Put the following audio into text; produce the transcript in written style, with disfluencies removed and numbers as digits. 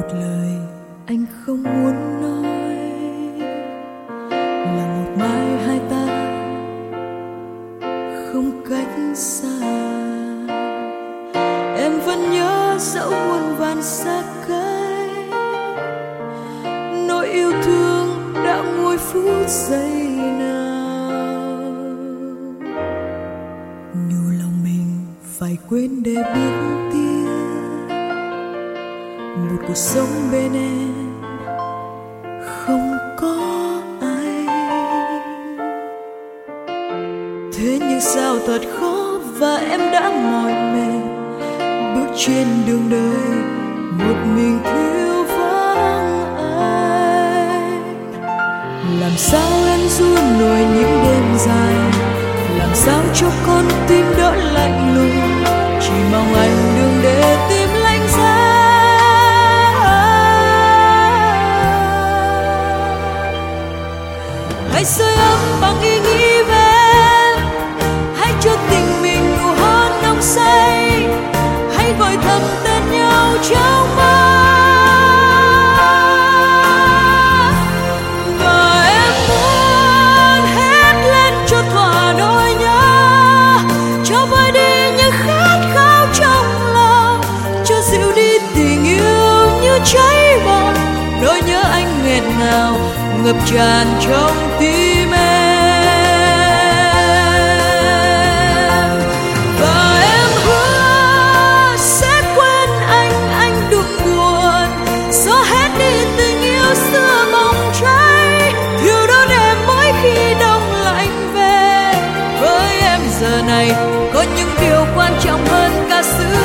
một lời anh không muốn nói là một mai hai ta không cách xa. Em vẫn nhớ dẫu muôn vàn xa cách, nỗi yêu thương đã nguôi phút giây nào. Nhủ lòng mình phải quên để bước tiếp một cuộc sống bên em không có ai. Thế nhưng sao thật khó và em đã mỏi mệt bước trên đường đời một mình thiếu vắng anh. Làm sao em ru nổi những đêm dài, làm sao cho con tim đỡ lạnh lùng, chỉ mong anh đừng để tim lạnh giá. Hãy sưởi ấm bằng ý nghĩ về em, hãy cho tình mình đủ hơn nồng say, hãy gọi thầm tên nhau trong mơ. Và em muốn hét lên cho thỏa nỗi nhớ, cho vơi đi những khát khao trong lòng, cho dịu đi tình yêu như cháy bỏng, nỗi nhớ anh nghẹn ngào ngập tràn trong tim em. Và em hứa sẽ quên anh đừng buồn, xóa hết đi tình yêu xưa bỏng cháy, thiếu đón em mỗi khi đông lạnh về. Với em giờ này có những điều quan trọng hơn cả sự